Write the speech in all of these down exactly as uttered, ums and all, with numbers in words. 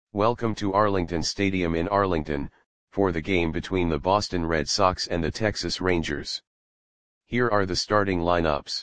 Welcome to Arlington Stadium in Arlington, for the game between the Boston Red Sox and the Texas Rangers. Here are the starting lineups.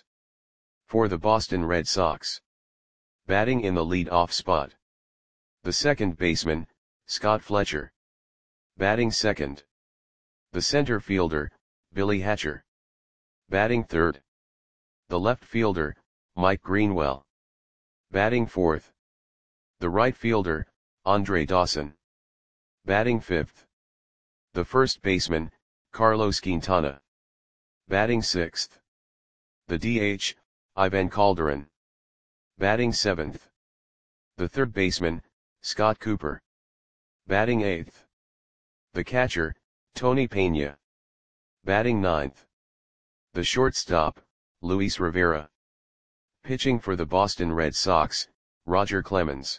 For the Boston Red Sox. Batting in the lead-off spot. The second baseman, Scott Fletcher. Batting second. The center fielder, Billy Hatcher. Batting third. The left fielder, Mike Greenwell. Batting fourth. The right fielder, Andre Dawson. Batting fifth. The first baseman, Carlos Quintana. Batting sixth. The D H, Ivan Calderon. Batting seventh. The third baseman, Scott Cooper. Batting eighth. The catcher, Tony Pena. Batting ninth. The shortstop, Luis Rivera. Pitching for the Boston Red Sox, Roger Clemens.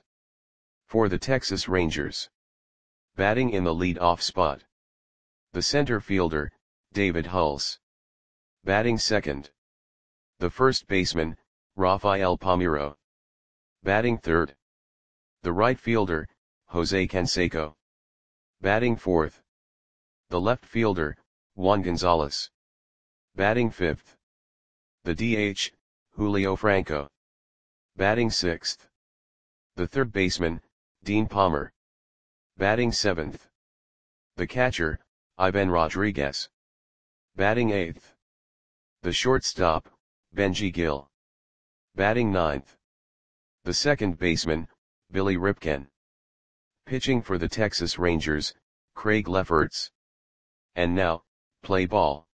For the Texas Rangers. Batting in the lead-off spot. The center fielder, David Hulse. Batting second. The first baseman, Rafael Palmeiro. Batting third. The right fielder, Jose Canseco. Batting fourth. The left fielder, Juan Gonzalez. Batting fifth. The D H, Julio Franco. Batting sixth. The third baseman, Dean Palmer. Batting seventh. The catcher, Ivan Rodriguez. Batting eighth. The shortstop, Benji Gil. Batting ninth. The second baseman, Billy Ripken. Pitching for the Texas Rangers, Craig Lefferts. And now, play ball.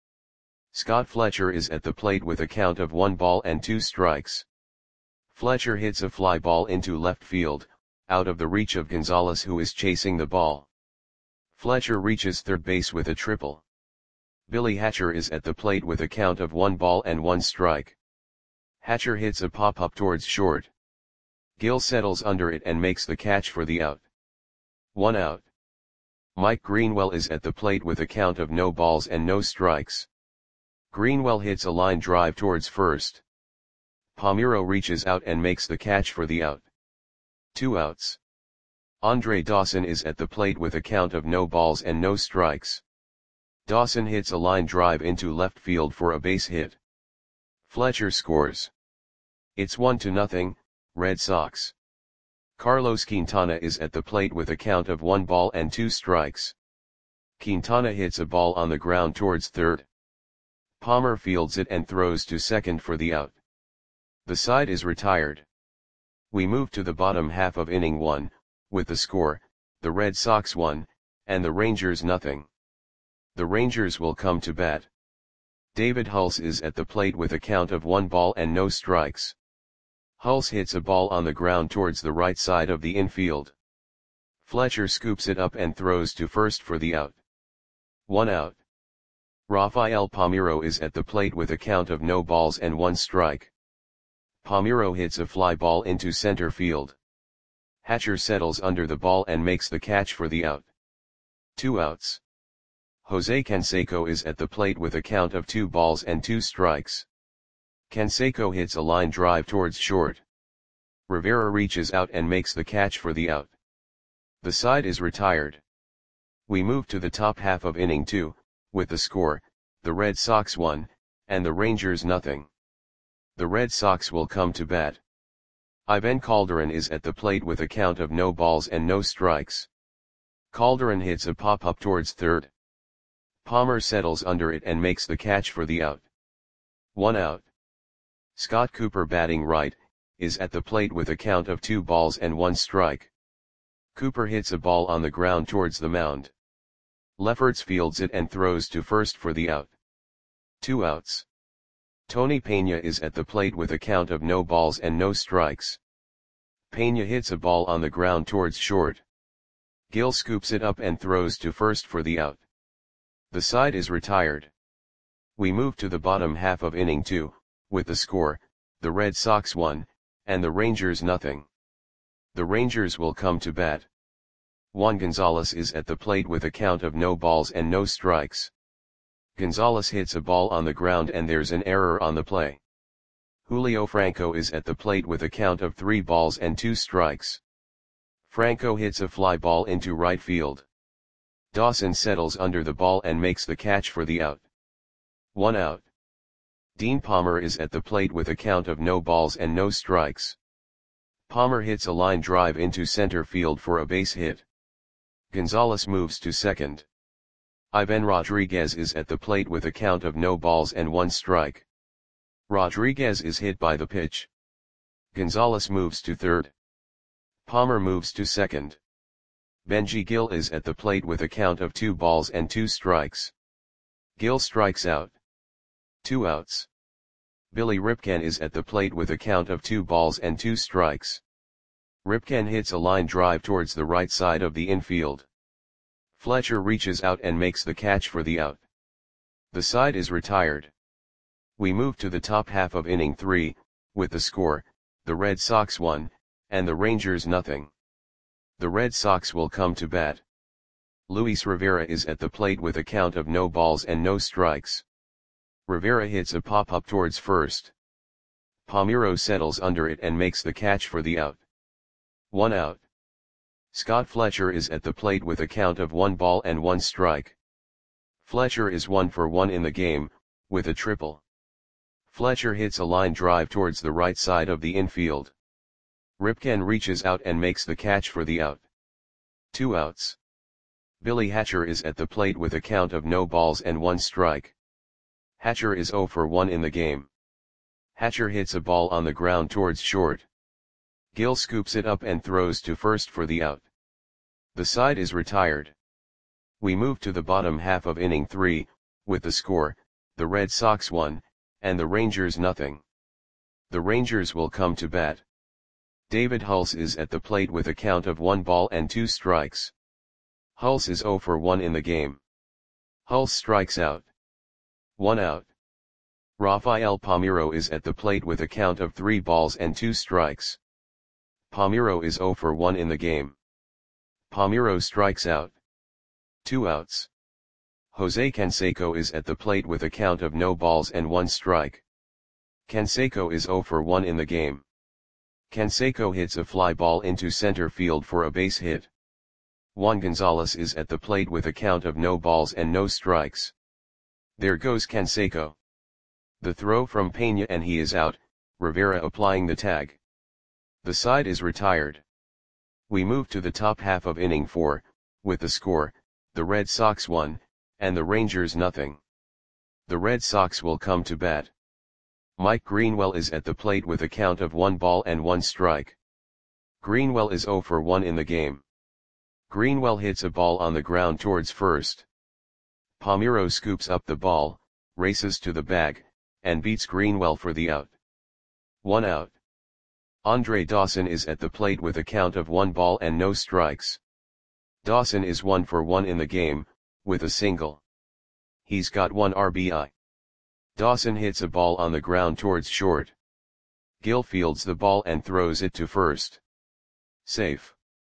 Scott Fletcher is at the plate with a count of one ball and two strikes. Fletcher hits a fly ball into left field, out of the reach of Gonzalez, who is chasing the ball. Fletcher reaches third base with a triple. Billy Hatcher is at the plate with a count of one ball and one strike. Hatcher hits a pop-up towards short. Gil settles under it and makes the catch for the out. One out. Mike Greenwell is at the plate with a count of no balls and no strikes. Greenwell hits a line drive towards first. Palmeiro reaches out and makes the catch for the out. Two outs. Andre Dawson is at the plate with a count of no balls and no strikes. Dawson hits a line drive into left field for a base hit. Fletcher scores. It's one to nothing, Red Sox. Carlos Quintana is at the plate with a count of one ball and two strikes. Quintana hits a ball on the ground towards third. Palmer fields it and throws to second for the out. The side is retired. We move to the bottom half of inning one, with the score, the Red Sox one, and the Rangers nothing. The Rangers will come to bat. David Hulse is at the plate with a count of one ball and no strikes. Hulse hits a ball on the ground towards the right side of the infield. Fletcher scoops it up and throws to first for the out. One out. Rafael Palmeiro is at the plate with a count of no balls and one strike. Palmeiro hits a fly ball into center field. Hatcher settles under the ball and makes the catch for the out. Two outs. Jose Canseco is at the plate with a count of two balls and two strikes. Canseco hits a line drive towards short. Rivera reaches out and makes the catch for the out. The side is retired. We move to the top half of inning two, with the score, the Red Sox one, and the Rangers nothing. The Red Sox will come to bat. Ivan Calderon is at the plate with a count of no balls and no strikes. Calderon hits a pop-up towards third. Palmer settles under it and makes the catch for the out. One out. Scott Cooper, batting right, is at the plate with a count of two balls and one strike. Cooper hits a ball on the ground towards the mound. Lefferts fields it and throws to first for the out. Two outs. Tony Pena is at the plate with a count of no balls and no strikes. Pena hits a ball on the ground towards short. Gil scoops it up and throws to first for the out. The side is retired. We move to the bottom half of inning two, with the score, the Red Sox one, and the Rangers nothing. The Rangers will come to bat. Juan Gonzalez is at the plate with a count of no balls and no strikes. Gonzalez hits a ball on the ground and there's an error on the play. Julio Franco is at the plate with a count of three balls and two strikes. Franco hits a fly ball into right field. Dawson settles under the ball and makes the catch for the out. One out. Dean Palmer is at the plate with a count of no balls and no strikes. Palmer hits a line drive into center field for a base hit. Gonzalez moves to second. Ivan Rodriguez is at the plate with a count of no balls and one strike. Rodriguez is hit by the pitch. Gonzalez moves to third. Palmer moves to second. Benji Gil is at the plate with a count of two balls and two strikes. Gil strikes out. Two outs. Billy Ripken is at the plate with a count of two balls and two strikes. Ripken hits a line drive towards the right side of the infield. Fletcher reaches out and makes the catch for the out. The side is retired. We move to the top half of inning three, with the score, the Red Sox one, and the Rangers nothing. The Red Sox will come to bat. Luis Rivera is at the plate with a count of no balls and no strikes. Rivera hits a pop-up towards first. Palmeiro settles under it and makes the catch for the out. One out. Scott Fletcher is at the plate with a count of one ball and one strike. Fletcher is one for one in the game, with a triple. Fletcher hits a line drive towards the right side of the infield. Ripken reaches out and makes the catch for the out. Two outs. Billy Hatcher is at the plate with a count of no balls and one strike. Hatcher is zero for one in the game. Hatcher hits a ball on the ground towards short. Gil scoops it up and throws to first for the out. The side is retired. We move to the bottom half of inning three, with the score, the Red Sox one, and the Rangers nothing. The Rangers will come to bat. David Hulse is at the plate with a count of one ball and two strikes. Hulse is zero for one in the game. Hulse strikes out. One out. Rafael Palmeiro is at the plate with a count of three balls and two strikes. Palmeiro is zero for one in the game. Palmeiro strikes out. Two outs. Jose Canseco is at the plate with a count of no balls and one strike. Canseco is zero for one in the game. Canseco hits a fly ball into center field for a base hit. Juan Gonzalez is at the plate with a count of no balls and no strikes. There goes Canseco. The throw from Peña and he is out, Rivera applying the tag. The side is retired. We move to the top half of inning four, with the score, the Red Sox one, and the Rangers nothing. The Red Sox will come to bat. Mike Greenwell is at the plate with a count of one ball and one strike. Greenwell is zero for one in the game. Greenwell hits a ball on the ground towards first. Palmeiro scoops up the ball, races to the bag, and beats Greenwell for the out. One out. Andre Dawson is at the plate with a count of one ball and no strikes. Dawson is one for one in the game, with a single. He's got one R B I. Dawson hits a ball on the ground towards short. Gil fields the ball and throws it to first. Safe.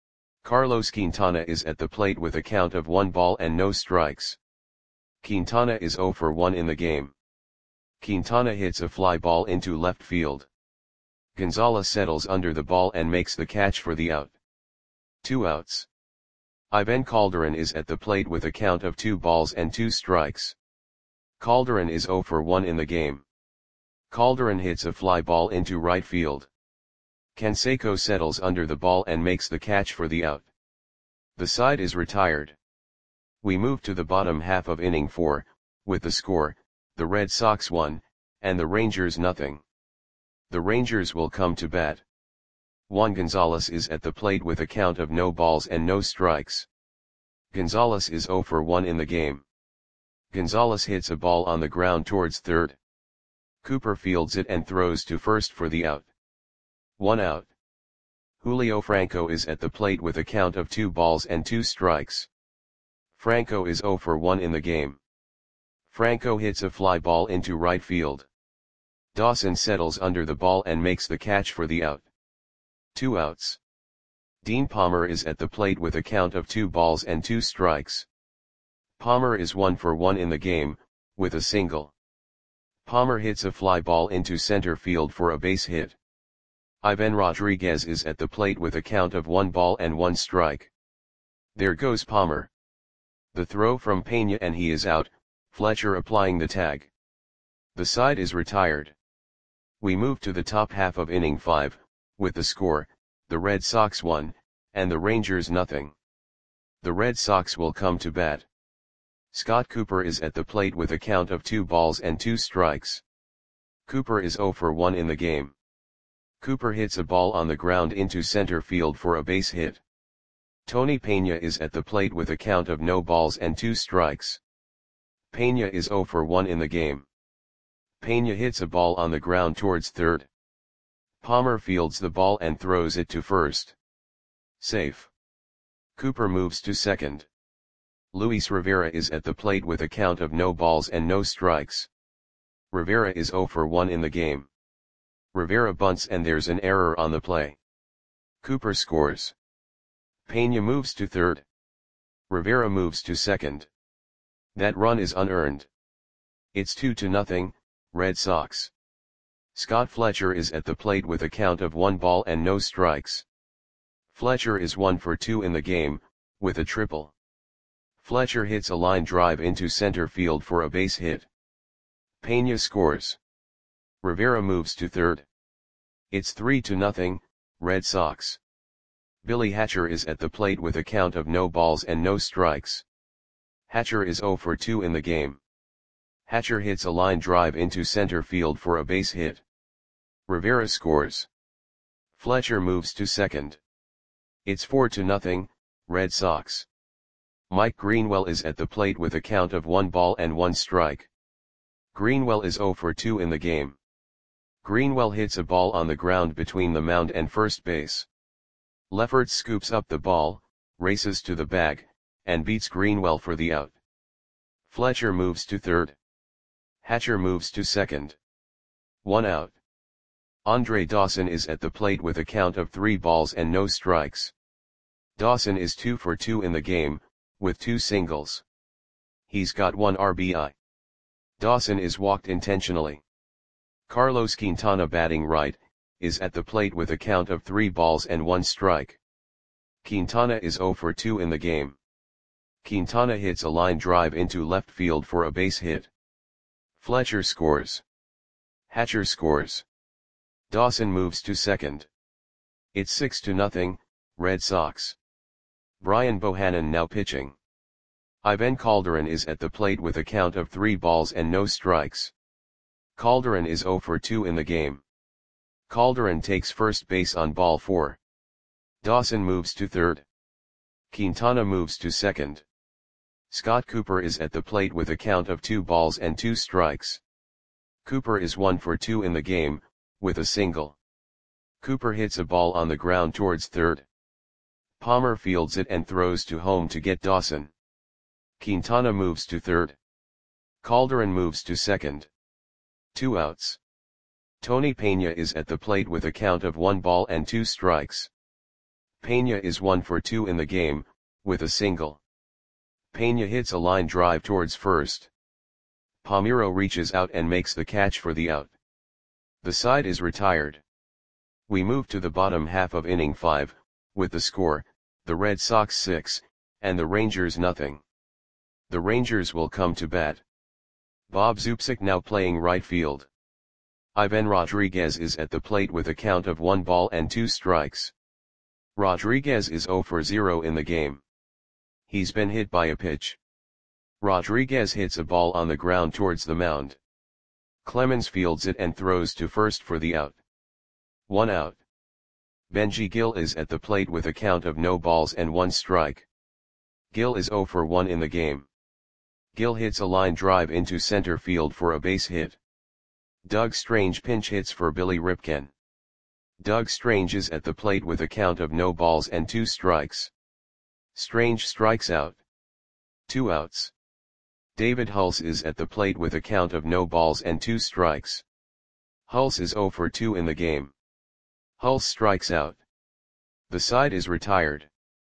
Carlos Quintana is at the plate with a count of one ball and no strikes. Quintana is zero for one in the game. Quintana hits a fly ball into left field. Gonzalez settles under the ball and makes the catch for the out. Two outs. Ivan Calderon is at the plate with a count of two balls and two strikes. Calderon is zero for one in the game. Calderon hits a fly ball into right field. Canseco settles under the ball and makes the catch for the out. The side is retired. We move to the bottom half of inning four, with the score, the Red Sox one, and the Rangers nothing. The Rangers will come to bat. Juan Gonzalez is at the plate with a count of no balls and no strikes. Gonzalez is zero for one in the game. Gonzalez hits a ball on the ground towards third. Cooper fields it and throws to first for the out. One out. Julio Franco is at the plate with a count of two balls and two strikes. Franco is zero for one in the game. Franco hits a fly ball into right field. Dawson settles under the ball and makes the catch for the out. Two outs. Dean Palmer is at the plate with a count of two balls and two strikes. Palmer is one for one in the game, with a single. Palmer hits a fly ball into center field for a base hit. Ivan Rodriguez is at the plate with a count of one ball and one strike. There goes Palmer. The throw from Pena and he is out, Fletcher applying the tag. The side is retired. We move to the top half of inning five, with the score, the Red Sox one, and the Rangers nothing. The Red Sox will come to bat. Scott Cooper is at the plate with a count of two balls and two strikes. Cooper is zero for one in the game. Cooper hits a ball on the ground into center field for a base hit. Tony Pena is at the plate with a count of no balls and two strikes. Pena is zero for one in the game. Pena hits a ball on the ground towards third. Palmer fields the ball and throws it to first. Safe. Cooper moves to second. Luis Rivera is at the plate with a count of no balls and no strikes. Rivera is zero for one in the game. Rivera bunts and there's an error on the play. Cooper scores. Pena moves to third. Rivera moves to second. That run is unearned. It's two to nothing, Red Sox. Scott Fletcher is at the plate with a count of one ball and no strikes. Fletcher is one for two in the game, with a triple. Fletcher hits a line drive into center field for a base hit. Pena scores. Rivera moves to third. It's three to nothing, Red Sox. Billy Hatcher is at the plate with a count of no balls and no strikes. Hatcher is zero for two in the game. Hatcher hits a line drive into center field for a base hit. Rivera scores. Fletcher moves to second. It's four to nothing, Red Sox. Mike Greenwell is at the plate with a count of one ball and one strike. Greenwell is zero for two in the game. Greenwell hits a ball on the ground between the mound and first base. Lefferts scoops up the ball, races to the bag, and beats Greenwell for the out. Fletcher moves to third. Hatcher moves to second. One out. Andre Dawson is at the plate with a count of three balls and no strikes. Dawson is two for two in the game, with two singles. He's got one R B I. Dawson is walked intentionally. Carlos Quintana, batting right, is at the plate with a count of three balls and one strike. Quintana is zero for two in the game. Quintana hits a line drive into left field for a base hit. Fletcher scores. Hatcher scores. Dawson moves to second. It's six to nothing, Red Sox. Brian Bohannon now pitching. Ivan Calderon is at the plate with a count of three balls and no strikes. Calderon is zero for two in the game. Calderon takes first base on ball four. Dawson moves to third. Quintana moves to second. Scott Cooper is at the plate with a count of two balls and two strikes. Cooper is one for two in the game, with a single. Cooper hits a ball on the ground towards third. Palmer fields it and throws to home to get Dawson. Quintana moves to third. Calderon moves to second. Two outs. Tony Pena is at the plate with a count of one ball and two strikes. Pena is one for two in the game, with a single. Pena hits a line drive towards first. Palmeiro reaches out and makes the catch for the out. The side is retired. We move to the bottom half of inning five, with the score, the Red Sox six, and the Rangers nothing. The Rangers will come to bat. Bob Zupsik now playing right field. Ivan Rodriguez is at the plate with a count of one ball and two strikes. Rodriguez is zero for zero in the game. He's been hit by a pitch. Rodriguez hits a ball on the ground towards the mound. Clemens fields it and throws to first for the out. One out. Benji Gil is at the plate with a count of no balls and one strike. Gil is zero for one in the game. Gil hits a line drive into center field for a base hit. Doug Strange pinch hits for Billy Ripken. Doug Strange is at the plate with a count of no balls and two strikes. Strange strikes out. Two outs. David Hulse is at the plate with a count of no balls and two strikes. Hulse is zero for two in the game. Hulse strikes out. The side is retired.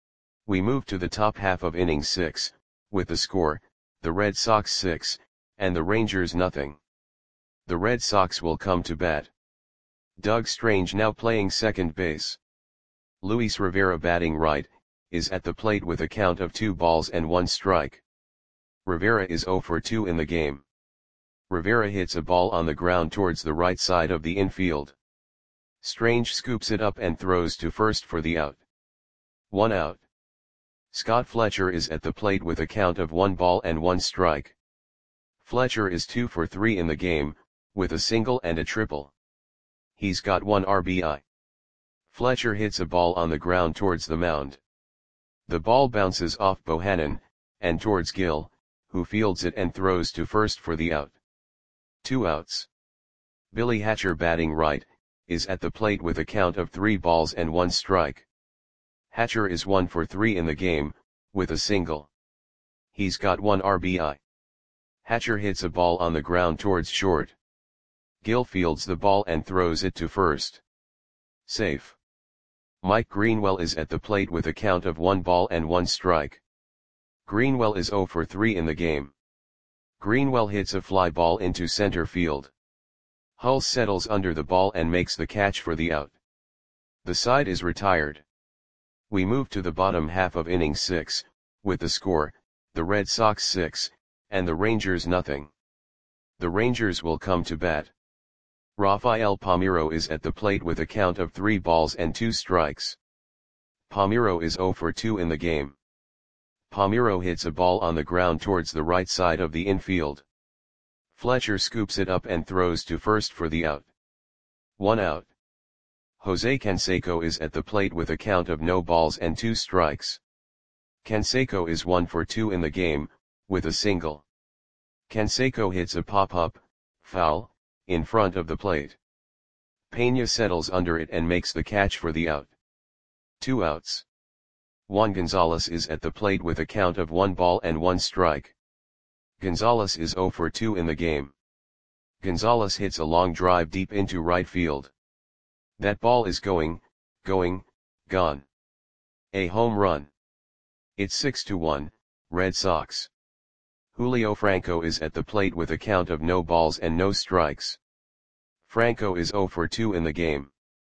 We move to the top half of inning six, with the score, the Red Sox six, and the Rangers nothing. The Red Sox will come to bat. Doug Strange now playing second base. Luis Rivera batting right, is at the plate with a count of two balls and one strike. Rivera is zero for two in the game. Rivera hits a ball on the ground towards the right side of the infield. Strange scoops it up and throws to first for the out. One out. Scott Fletcher is at the plate with a count of one ball and one strike. Fletcher is two for three in the game, with a single and a triple. He's got one R B I. Fletcher hits a ball on the ground towards the mound. The ball bounces off Bohannon, and towards Gill, who fields it and throws to first for the out. Two outs. Billy Hatcher batting right, is at the plate with a count of three balls and one strike. Hatcher is one for three in the game, with a single. He's got one R B I. Hatcher hits a ball on the ground towards short. Gill fields the ball and throws it to first. Safe. Mike Greenwell is at the plate with a count of one ball and one strike. Greenwell is zero for three in the game. Greenwell hits a fly ball into center field. Hull settles under the ball and makes the catch for the out. The side is retired. We move to the bottom half of inning six, with the score, the Red Sox six, and the Rangers nothing. The Rangers will come to bat. Rafael Palmeiro is at the plate with a count of three balls and two strikes. Palmeiro is zero for two in the game. Palmeiro hits a ball on the ground towards the right side of the infield. Fletcher scoops it up and throws to first for the out. One out. Jose Canseco is at the plate with a count of no balls and two strikes. Canseco is one for two in the game, with a single. Canseco hits a pop-up, foul, in front of the plate. Pena settles under it and makes the catch for the out. Two outs. Juan Gonzalez is at the plate with a count of one ball and one strike. Gonzalez is zero for two in the game. Gonzalez hits a long drive deep into right field. That ball is going, going, gone. A home run. It's six to one, Red Sox. Julio Franco is at the plate with a count of no balls and no strikes. Franco is zero for two in the game.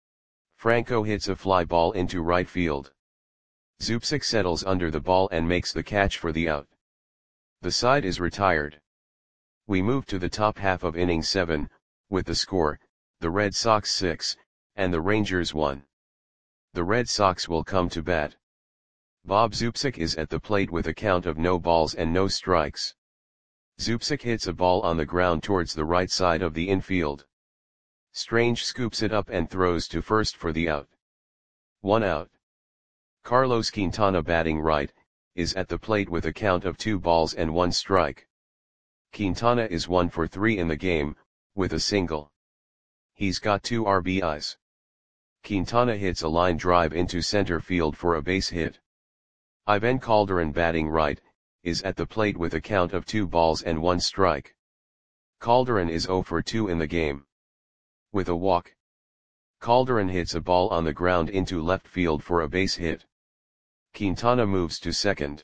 Franco hits a fly ball into right field. Zubcic settles under the ball and makes the catch for the out. The side is retired. We move to the top half of inning seven, with the score, the Red Sox six, and the Rangers one. The Red Sox will come to bat. Bob Zubcic is at the plate with a count of no balls and no strikes. Zubcic hits a ball on the ground towards the right side of the infield. Strange scoops it up and throws to first for the out. One out. Carlos Quintana batting right, is at the plate with a count of two balls and one strike. Quintana is one for three in the game, with a single. He's got two R B Is. Quintana hits a line drive into center field for a base hit. Ivan Calderon batting right, is at the plate with a count of two balls and one strike. Calderon is zero for two in the game. With a walk. Calderon hits a ball on the ground into left field for a base hit. Quintana moves to second.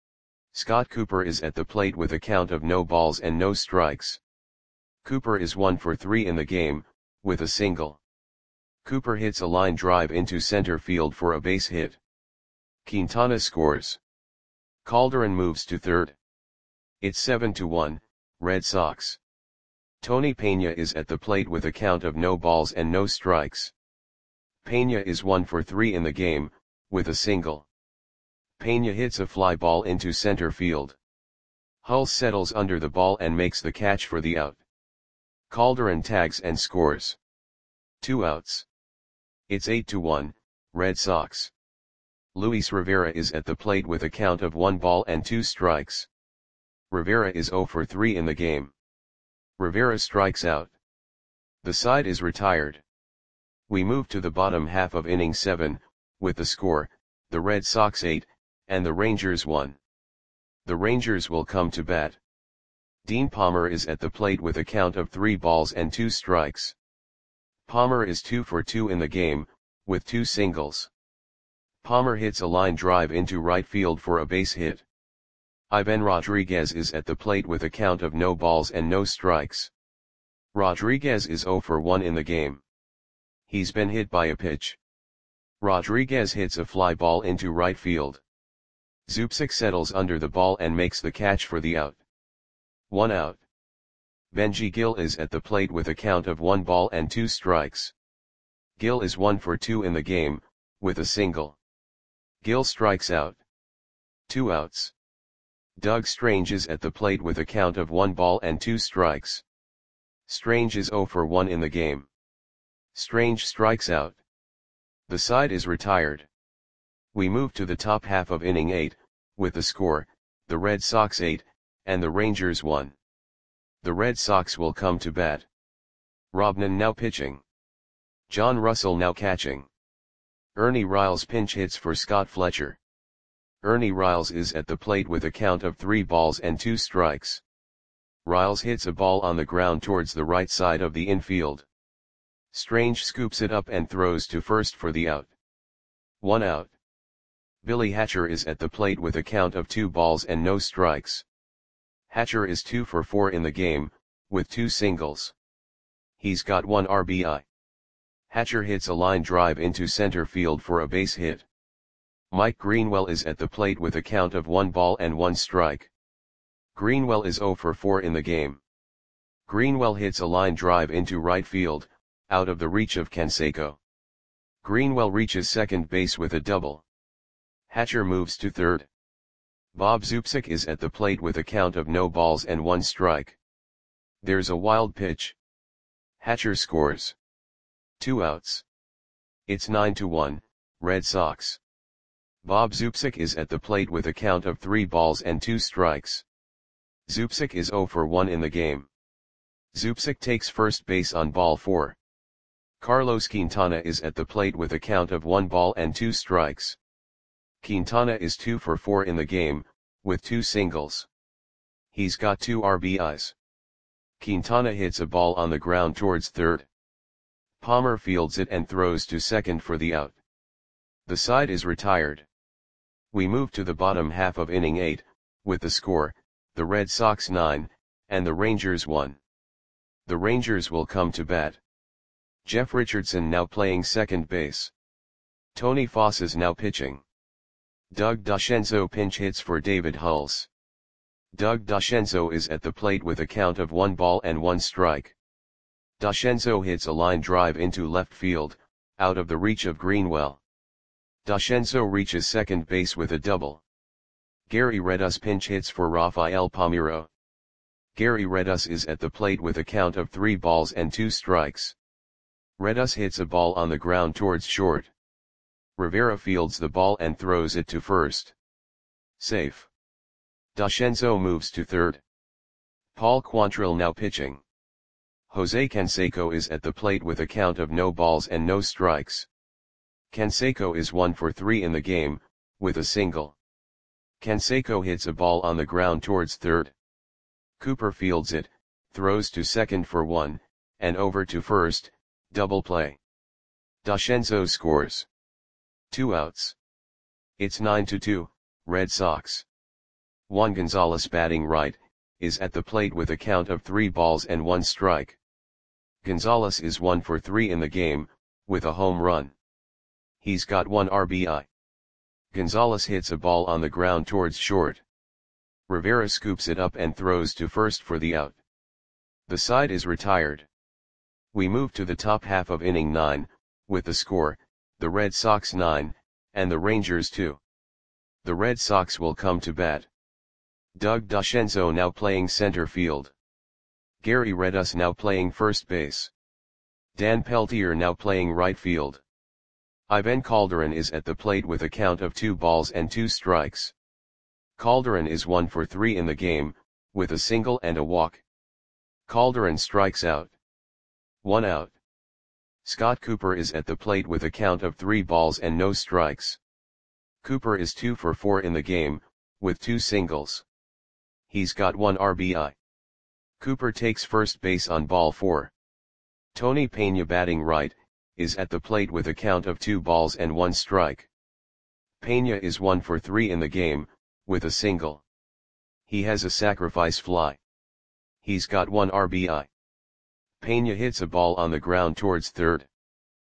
Scott Cooper is at the plate with a count of no balls and no strikes. Cooper is one for three in the game, with a single. Cooper hits a line drive into center field for a base hit. Quintana scores. Calderon moves to third. It's seven to one, Red Sox. Tony Pena is at the plate with a count of no balls and no strikes. Pena is one for three in the game, with a single. Pena hits a fly ball into center field. Hull settles under the ball and makes the catch for the out. Calderon tags and scores. Two outs. It's eight to one, Red Sox. Luis Rivera is at the plate with a count of one ball and two strikes. Rivera is zero for three in the game. Rivera strikes out. The side is retired. We move to the bottom half of inning seven, with the score, the Red Sox eight, and the Rangers one. The Rangers will come to bat. Dean Palmer is at the plate with a count of three balls and two strikes. Palmer is two for two in the game, with two singles. Palmer hits a line drive into right field for a base hit. Ivan Rodriguez is at the plate with a count of no balls and no strikes. Rodriguez is zero for one in the game. He's been hit by a pitch. Rodriguez hits a fly ball into right field. Zubcic settles under the ball and makes the catch for the out. One out. Benji Gil is at the plate with a count of one ball and two strikes. Gil is one for two in the game, with a single. Gil strikes out. Two outs. Doug Strange is at the plate with a count of one ball and two strikes. Strange is zero for one in the game. Strange strikes out. The side is retired. We move to the top half of inning eight, with the score, the Red Sox eight, and the Rangers one. The Red Sox will come to bat. Robnan now pitching. John Russell now catching. Ernie Riles pinch hits for Scott Fletcher. Ernie Riles is at the plate with a count of three balls and two strikes. Riles hits a ball on the ground towards the right side of the infield. Strange scoops it up and throws to first for the out. One out. Billy Hatcher is at the plate with a count of two balls and no strikes. Hatcher is two for four in the game, with two singles. He's got one R B I. Hatcher hits a line drive into center field for a base hit. Mike Greenwell is at the plate with a count of one ball and one strike. Greenwell is zero for four in the game. Greenwell hits a line drive into right field, out of the reach of Canseco. Greenwell reaches second base with a double. Hatcher moves to third. Bob Zubcic is at the plate with a count of no balls and one strike. There's a wild pitch. Hatcher scores. Two outs. It's nine to one, Red Sox. Bob Zubcic is at the plate with a count of three balls and two strikes. Zubcic is zero for one in the game. Zubcic takes first base on ball four. Carlos Quintana is at the plate with a count of one ball and two strikes. Quintana is two for four in the game, with two singles. He's got two R B Is. Quintana hits a ball on the ground towards third. Palmer fields it and throws to second for the out. The side is retired. We move to the bottom half of inning eight, with the score, the Red Sox nine, and the Rangers one. The Rangers will come to bat. Jeff Richardson now playing second base. Tony Foss is now pitching. Doug DeCenzo pinch hits for David Hulse. Doug DeCenzo is at the plate with a count of one ball and one strike. DeCenzo hits a line drive into left field, out of the reach of Greenwell. DeCenzo reaches second base with a double. Gary Redus pinch hits for Rafael Palmeiro. Gary Redus is at the plate with a count of three balls and two strikes. Redus hits a ball on the ground towards short. Rivera fields the ball and throws it to first. Safe. DeCenzo moves to third. Paul Quantrill now pitching. Jose Canseco is at the plate with a count of no balls and no strikes. Canseco is one for three in the game, with a single. Canseco hits a ball on the ground towards third. Cooper fields it, throws to second for one, and over to first, double play. DeCenzo scores. Two outs. It's nine to two, Red Sox. Juan Gonzalez batting right, is at the plate with a count of three balls and one strike. Gonzalez is one for three in the game, with a home run. He's got one R B I. Gonzalez hits a ball on the ground towards short. Rivera scoops it up and throws to first for the out. The side is retired. We move to the top half of inning nine, with the score, the Red Sox nine, and the Rangers two. The Red Sox will come to bat. Doug DeCenzo now playing center field. Gary Redus now playing first base. Dan Peltier now playing right field. Ivan Calderon is at the plate with a count of two balls and two strikes. Calderon is one for three in the game, with a single and a walk. Calderon strikes out. One out. Scott Cooper is at the plate with a count of three balls and no strikes. Cooper is two for four in the game, with two singles. He's got one R B I. Cooper takes first base on ball four. Tony Pena batting right, is at the plate with a count of two balls and one strike. Pena is one for three in the game, with a single. He has a sacrifice fly. He's got one R B I. Pena hits a ball on the ground towards third.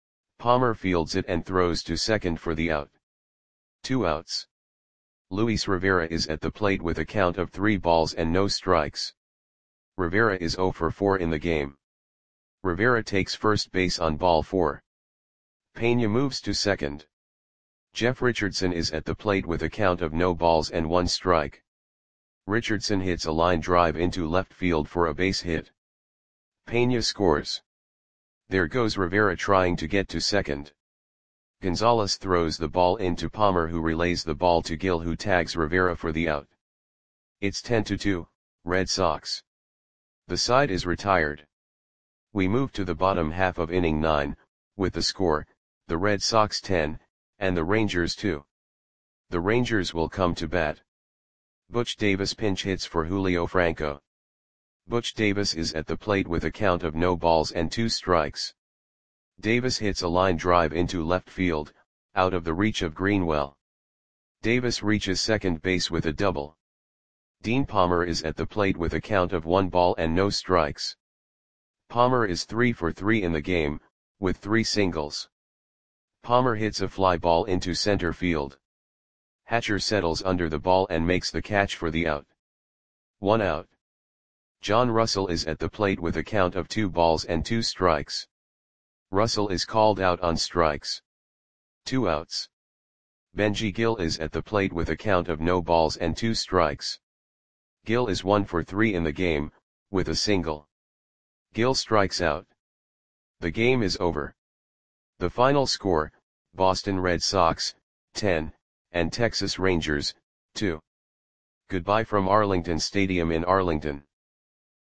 Palmer fields it and throws to second for the out. Two outs. Luis Rivera is at the plate with a count of three balls and no strikes. Rivera is zero for four in the game. Rivera takes first base on ball four. Pena moves to second. Jeff Richardson is at the plate with a count of no balls and one strike. Richardson hits a line drive into left field for a base hit. Pena scores. There goes Rivera trying to get to second. Gonzalez throws the ball into Palmer, who relays the ball to Gil, who tags Rivera for the out. It's ten to two, Red Sox. The side is retired. We move to the bottom half of inning nine, with the score, the Red Sox ten, and the Rangers two. The Rangers will come to bat. Butch Davis pinch hits for Julio Franco. Butch Davis is at the plate with a count of no balls and two strikes. Davis hits a line drive into left field, out of the reach of Greenwell. Davis reaches second base with a double. Dean Palmer is at the plate with a count of one ball and no strikes. Palmer is three for three in the game, with three singles. Palmer hits a fly ball into center field. Hatcher settles under the ball and makes the catch for the out. One out. John Russell is at the plate with a count of two balls and two strikes. Russell is called out on strikes. Two outs. Benji Gil is at the plate with a count of no balls and two strikes. Gil is one for three in the game, with a single. Gil strikes out. The game is over. The final score, Boston Red Sox, ten, and Texas Rangers, two. Goodbye from Arlington Stadium in Arlington.